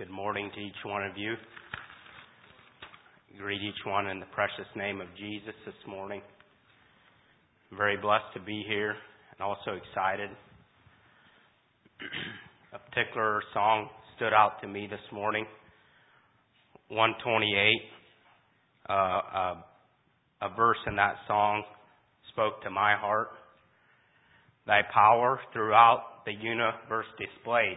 Good morning to each one of you. Greet each one in the precious name of Jesus this morning. I'm very blessed to be here and also excited. A particular song stood out to me this morning. 128, a verse in that song spoke to my heart. Thy power throughout the universe displayed.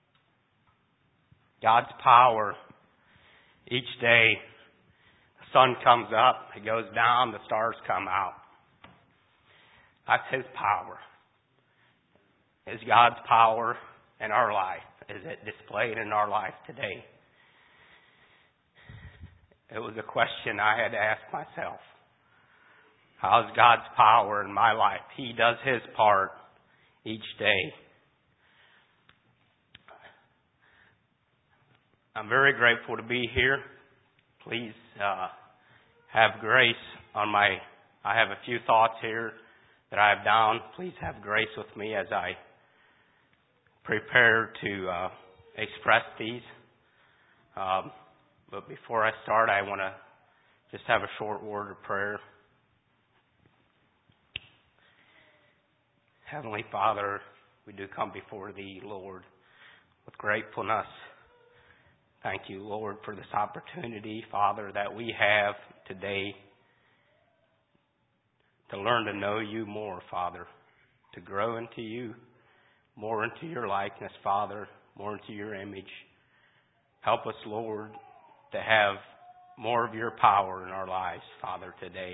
God's power. Each day, the sun comes up, it goes down, the stars come out. That's His power. Is God's power in our life? Is it displayed in our life today? It was a question I had to ask myself. How's God's power in my life? He does His part each day. I'm very grateful to be here. Please have grace on I have a few thoughts here that I have down. Please have grace with me as I prepare to express these. But before I start, I want to just have a short word of prayer. Heavenly Father, we do come before Thee, Lord, with gratefulness. Thank you, Lord, for this opportunity, Father, that we have today to learn to know You more, Father, to grow into You, more into Your likeness, Father, more into Your image. Help us, Lord, to have more of Your power in our lives, Father, today,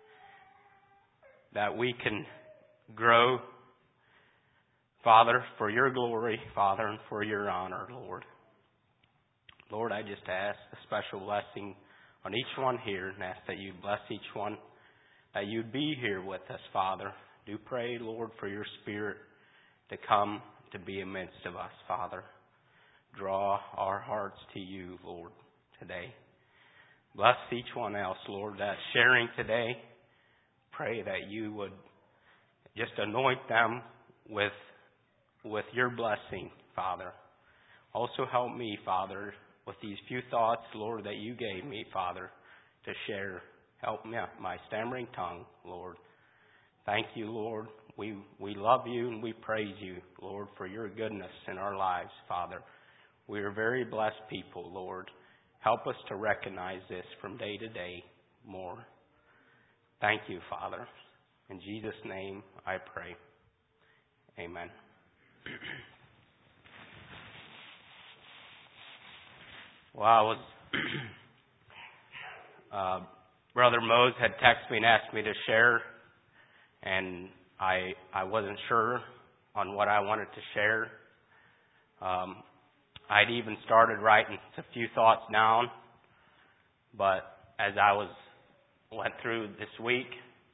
that we can grow, Father, for Your glory, Father, and for Your honor, Lord. Lord, I just ask a special blessing on each one here and ask that You bless each one, that You'd be here with us, Father. Do pray, Lord, for Your Spirit to come to be amidst of us, Father. Draw our hearts to You, Lord, today. Bless each one else, Lord, that's sharing today. Pray that You would just anoint them with Your blessing, Father. Also help me, Father, with these few thoughts, Lord, that You gave me, Father, to share. Help me, my stammering tongue, Lord. Thank You, Lord. We love You and we praise You, Lord, for Your goodness in our lives, Father. We are very blessed people, Lord. Help us to recognize this from day to day more. Thank You, Father. In Jesus' name I pray. Amen. Well, Brother Mose had texted me and asked me to share, and I wasn't sure on what I wanted to share. I'd even started writing a few thoughts down, but as I went through this week,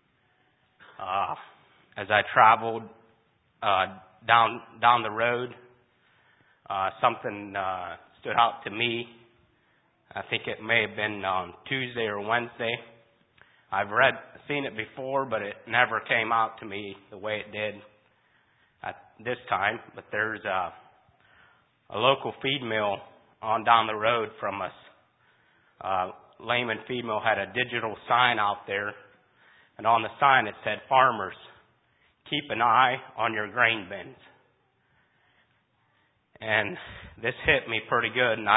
as I traveled down the road, something stood out to me. I think it may have been on Tuesday or Wednesday. I've seen it before, but it never came out to me the way it did at this time. But there's a local feed mill on down the road from us. Lehman Feed Mill had a digital sign out there, and on the sign it said, "Farmers, keep an eye on your grain bins." And this hit me pretty good, and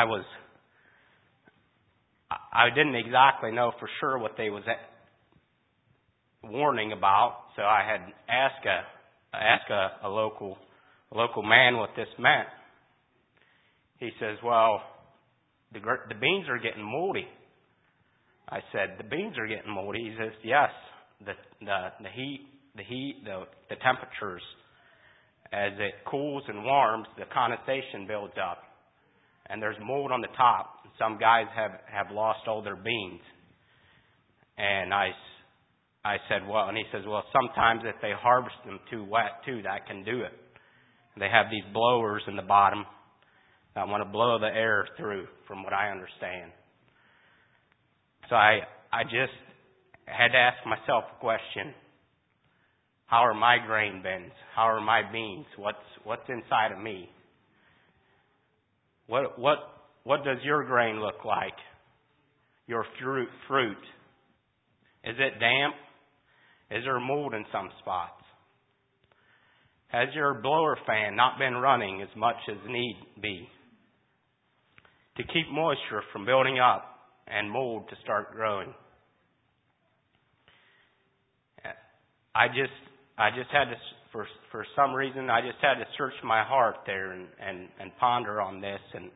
I didn't exactly know for sure what they was warning about, so I had asked a local man what this meant. He says, "Well, the beans are getting moldy." I said, "The beans are getting moldy?" He says, "Yes, the heat, the temperatures, as it cools and warms, the condensation builds up, and there's mold on the top. Some guys have lost all their beans." And I said, "Well," and he says, "Well, sometimes if they harvest them too wet too, that can do it. They have these blowers in the bottom that want to blow the air through, from what I understand." So I just had to ask myself a question. How are my grain bins? How are my beans? What's inside of me? What what does your grain look like? Your fruit. Is it damp? Is there mold in some spots? Has your blower fan not been running as much as need be to keep moisture from building up and mold to start growing? I just had to, for some reason, I just had to search my heart there and ponder on this. And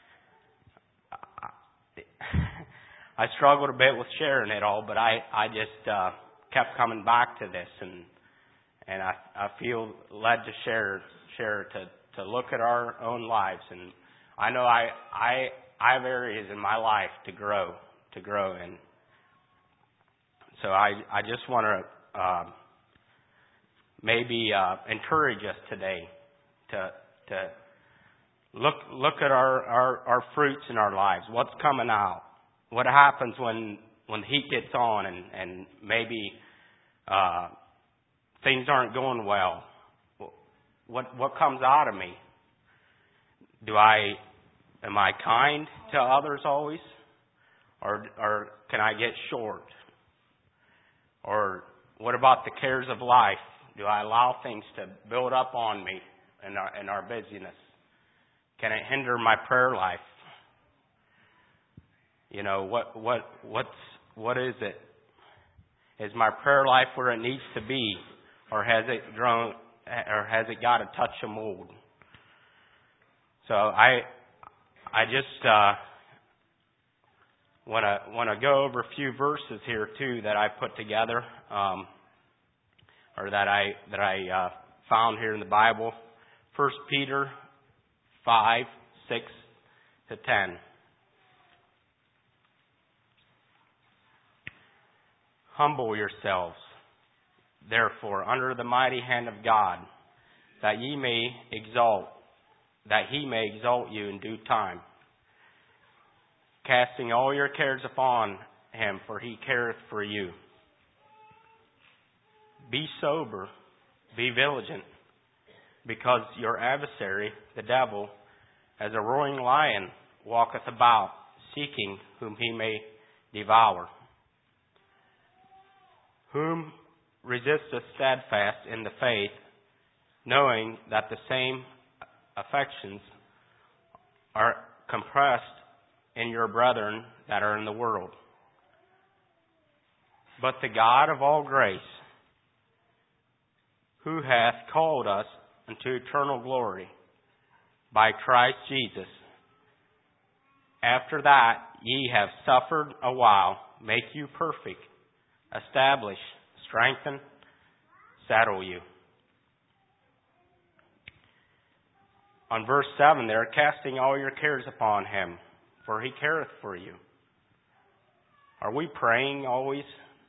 I struggled a bit with sharing it all, but I just kept coming back to this, and I feel led to share to look at our own lives. And I know I have areas in my life to grow in. So I just want to maybe encourage us today to look at our fruits in our lives. What's coming out? What happens when the heat gets on and maybe things aren't going well? What comes out of me? Am I kind to others always? Or can I get short? Or what about the cares of life? Do I allow things to build up on me in our busyness? Can it hinder my prayer life? You know, what is it? Is my prayer life where it needs to be, or has it grown, or has it got a touch of mold? So I just want to go over a few verses here too that I put together, or that I found here in the Bible. 1 Peter 5:6-10. Humble yourselves, therefore, under the mighty hand of God, that He may exalt you in due time, casting all your cares upon Him, for He careth for you. Be sober, be vigilant, because your adversary, the devil, as a roaring lion, walketh about, seeking whom he may devour. Whom resisteth steadfast in the faith, knowing that the same affections are compressed in your brethren that are in the world. But the God of all grace, who hath called us unto eternal glory by Christ Jesus, after that ye have suffered a while, make you perfect, establish, strengthen, settle you. On verse 7 there, casting all your cares upon Him, for He careth for you. Are we praying always?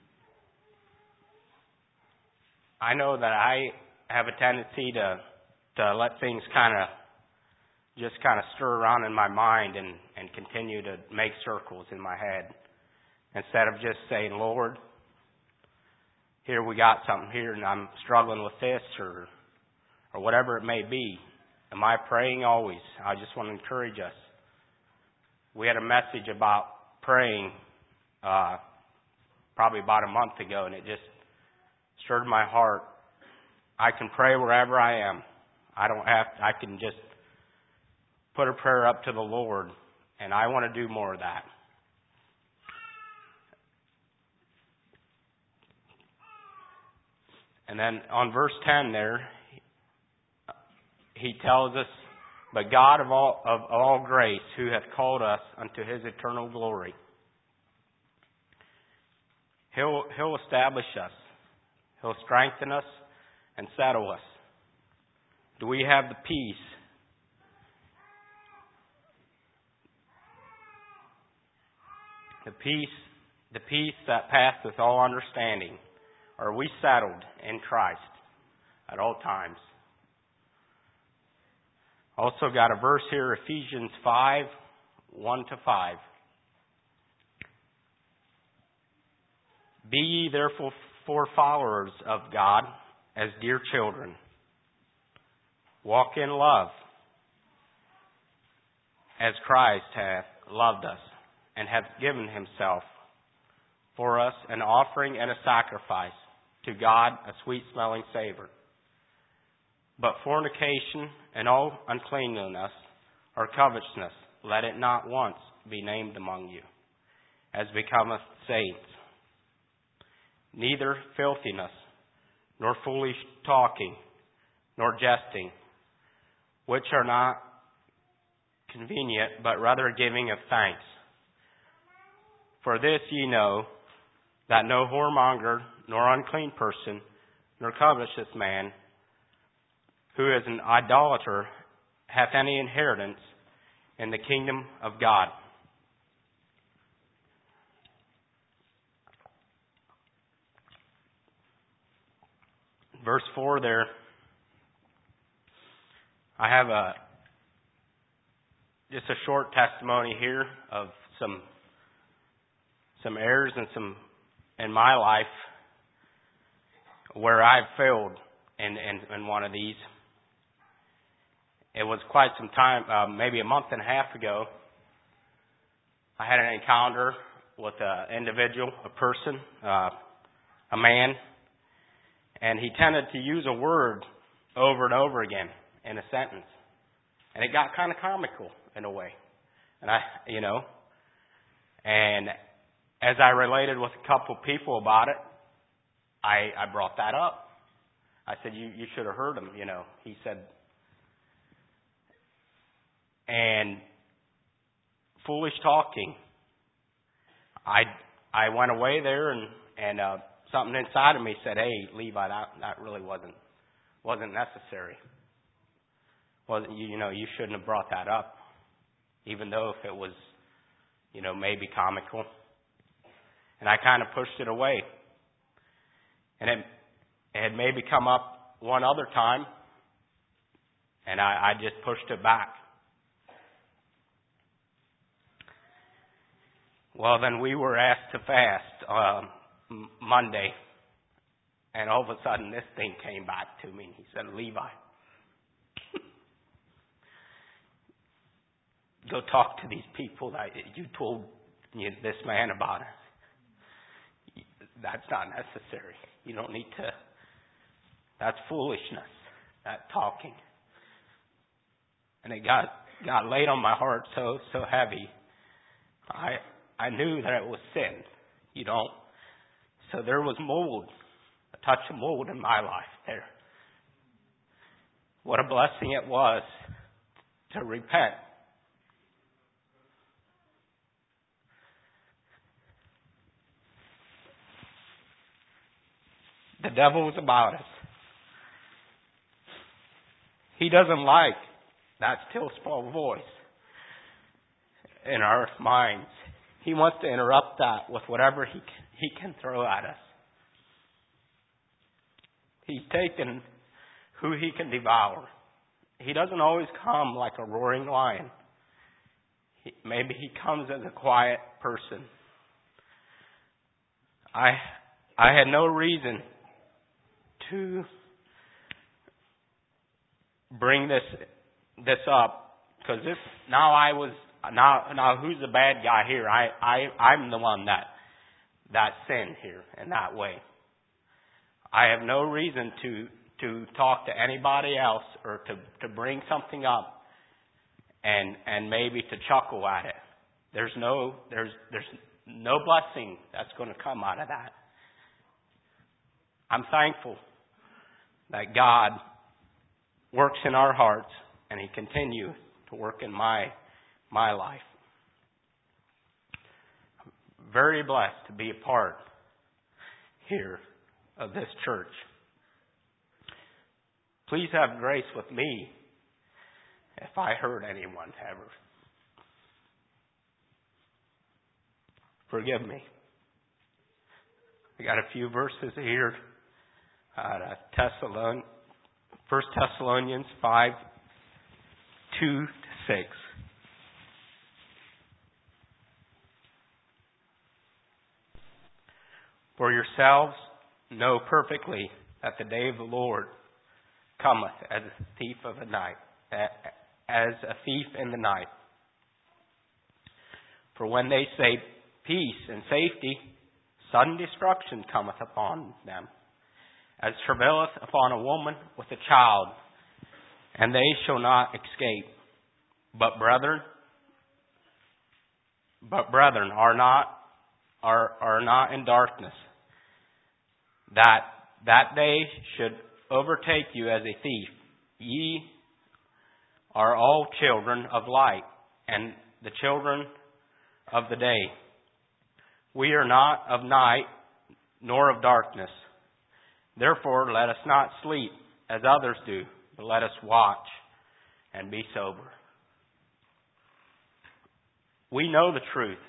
I know that I have a tendency to let things kind of stir around in my mind and continue to make circles in my head, instead of just saying, Lord, here we got something here and I'm struggling with this or whatever it may be. Am I praying always? I just want to encourage us. We had a message about praying probably about a month ago, and it just stirred my heart. I can pray wherever I am. I can just put a prayer up to the Lord, and I want to do more of that. And then on verse 10 there, he tells us, but God of all grace, who hath called us unto His eternal glory. He'll establish us. He'll strengthen us and settle us. Do we have the peace? The peace that passeth all understanding. Are we settled in Christ at all times? Also got a verse here, Ephesians 5:1-5. Be ye therefore followers of God as dear children. Walk in love, as Christ hath loved us, and hath given himself for us an offering and a sacrifice to God, a sweet-smelling savor. But fornication and all uncleanness or covetousness, let it not once be named among you, as becometh saints. Neither filthiness, nor foolish talking, nor jesting, which are not convenient, but rather giving of thanks. For this ye know, that no whoremonger, nor unclean person, nor covetous man, who is an idolater, hath any inheritance in the kingdom of God. Verse 4 there, I have just a short testimony here of some errors and some in my life where I've failed in one of these. It was quite some time, maybe a month and a half ago. I had an encounter with an individual, a person, a man, and he tended to use a word over and over again in a sentence. And it got kind of comical in a way. And and as I related with a couple of people about it, I brought that up. I said, you should have heard him, He said, and foolish talking. I went away there and something inside of me said, hey, Levi, that really wasn't necessary. You shouldn't have brought that up, even though if it was, maybe comical. And I kind of pushed it away. And it had maybe come up one other time, and I just pushed it back. Well, then we were asked to fast Monday, and all of a sudden this thing came back to me. He said, Levi, go talk to these people that you told this man about it. That's not necessary. You don't need to. That's foolishness, that talking. And it got laid on my heart so heavy. I knew that it was sin. So there was mold, a touch of mold in my life there. What a blessing it was to repent. The devil is about us. He doesn't like that still small voice in our minds. He wants to interrupt that with whatever he can throw at us. He's taken who he can devour. He doesn't always come like a roaring lion. Maybe he comes as a quiet person. I had no reason to bring this up, because now who's the bad guy here? I'm the one that sinned here in that way. I have no reason to talk to anybody else or to bring something up and maybe to chuckle at it. There's no blessing that's going to come out of that. I'm thankful that God works in our hearts, and He continues to work in my life. I'm very blessed to be a part here of this church. Please have grace with me if I hurt anyone ever. Forgive me. I got a few verses here. 1 Thessalonians 5, 2-6. For yourselves know perfectly that the day of the Lord cometh as a thief in the night. For when they say peace and safety, sudden destruction cometh upon them, as travaileth upon a woman with a child, and they shall not escape. But brethren are not in darkness, that day should overtake you as a thief. Ye are all children of light, and the children of the day. We are not of night, nor of darkness. Therefore let us not sleep as others do, but let us watch and be sober. We know the truth.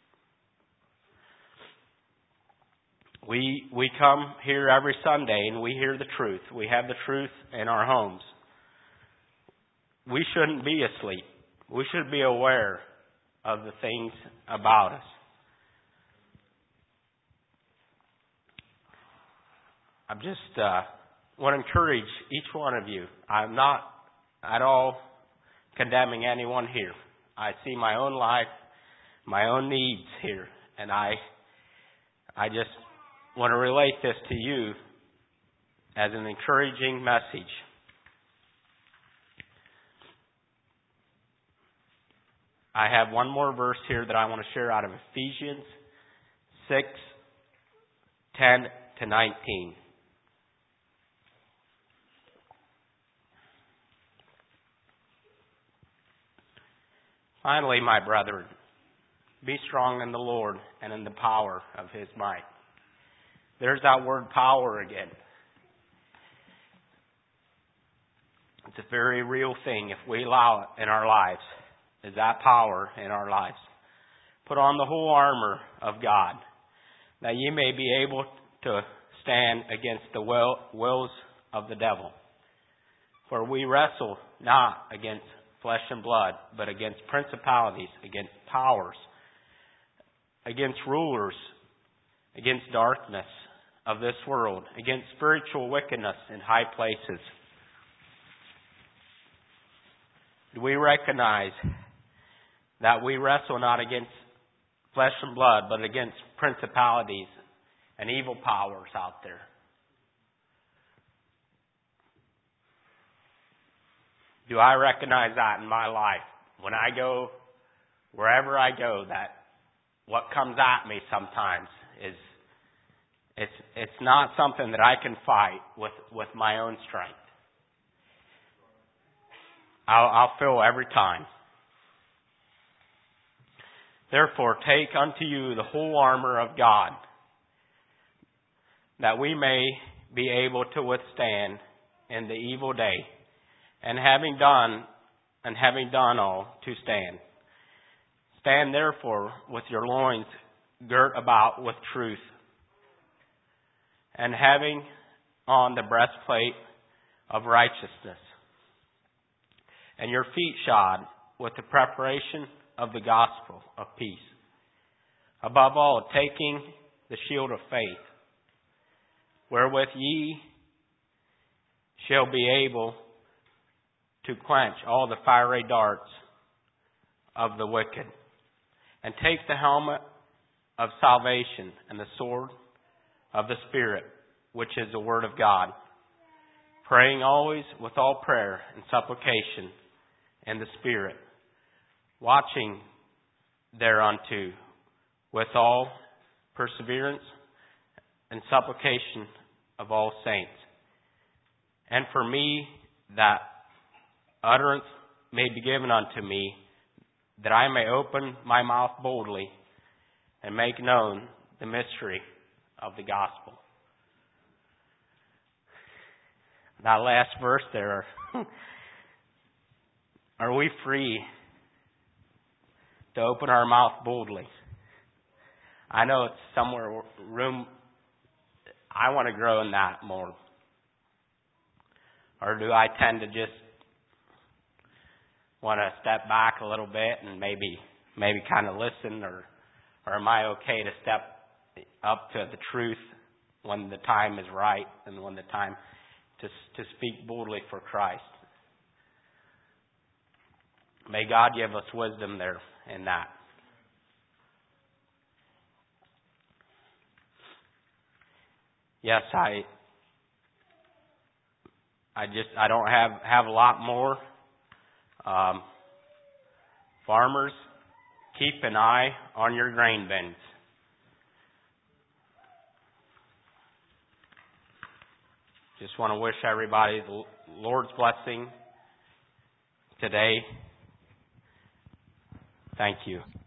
We come here every Sunday and we hear the truth. We have the truth in our homes. We shouldn't be asleep. We should be aware of the things about us. I just want to encourage each one of you. I'm not at all condemning anyone here. I see my own life, my own needs here, and I just want to relate this to you as an encouraging message. I have one more verse here that I want to share out of Ephesians 6:10-19. Finally, my brethren, be strong in the Lord and in the power of His might. There's that word power again. It's a very real thing if we allow it in our lives. Is that power in our lives? Put on the whole armor of God, that ye may be able to stand against the wills of the devil. For we wrestle not against flesh and blood, but against principalities, against powers, against rulers, against darkness of this world, against spiritual wickedness in high places. Do we recognize that we wrestle not against flesh and blood, but against principalities and evil powers out there? Do I recognize that in my life? When I go, wherever I go, that what comes at me sometimes is it's not something that I can fight with my own strength. I'll feel every time. Therefore, take unto you the whole armor of God, that we may be able to withstand in the evil day, and having done all, to stand. Stand therefore with your loins girt about with truth, and having on the breastplate of righteousness, and your feet shod with the preparation of the gospel of peace. Above all, taking the shield of faith, wherewith ye shall be able to quench all the fiery darts of the wicked, and take the helmet of salvation and the sword of the Spirit, which is the Word of God, praying always with all prayer and supplication in the Spirit, watching thereunto with all perseverance and supplication of all saints. And for me, that utterance may be given unto me, that I may open my mouth boldly and make known the mystery of the gospel. That last verse there, are we free to open our mouth boldly? I know it's somewhere room. I want to grow in that more. Or do I tend to just want to step back a little bit and maybe kind of listen, or am I okay to step up to the truth when the time is right and when the time to speak boldly for Christ? May God give us wisdom there in that. Yes, I don't have a lot more. Farmers, keep an eye on your grain bins. Just want to wish everybody the Lord's blessing today. Thank you.